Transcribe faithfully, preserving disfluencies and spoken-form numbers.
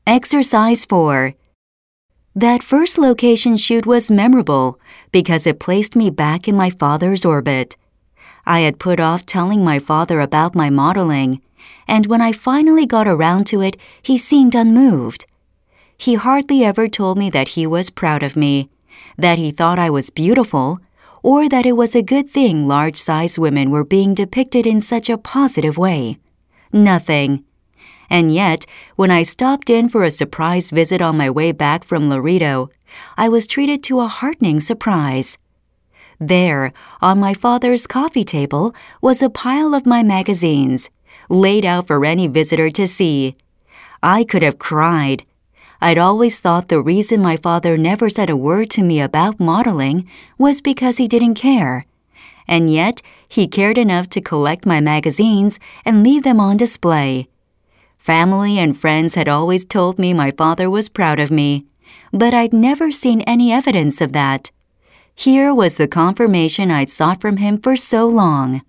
Exercise four. That first location shoot was memorable because it placed me back in my father's orbit. I had put off telling my father about my modeling, and when I finally got around to it, he seemed unmoved. He hardly ever told me that he was proud of me, that he thought I was beautiful, or that it was a good thing large-sized women were being depicted in such a positive way. Nothing. And yet, when I stopped in for a surprise visit on my way back from Laredo, I was treated to a heartening surprise. There, on my father's coffee table, was a pile of my magazines, laid out for any visitor to see. I could have cried. I'd always thought the reason my father never said a word to me about modeling was because he didn't care. And yet, he cared enough to collect my magazines and leave them on display. Family and friends had always told me my father was proud of me, but I'd never seen any evidence of that. Here was the confirmation I'd sought from him for so long.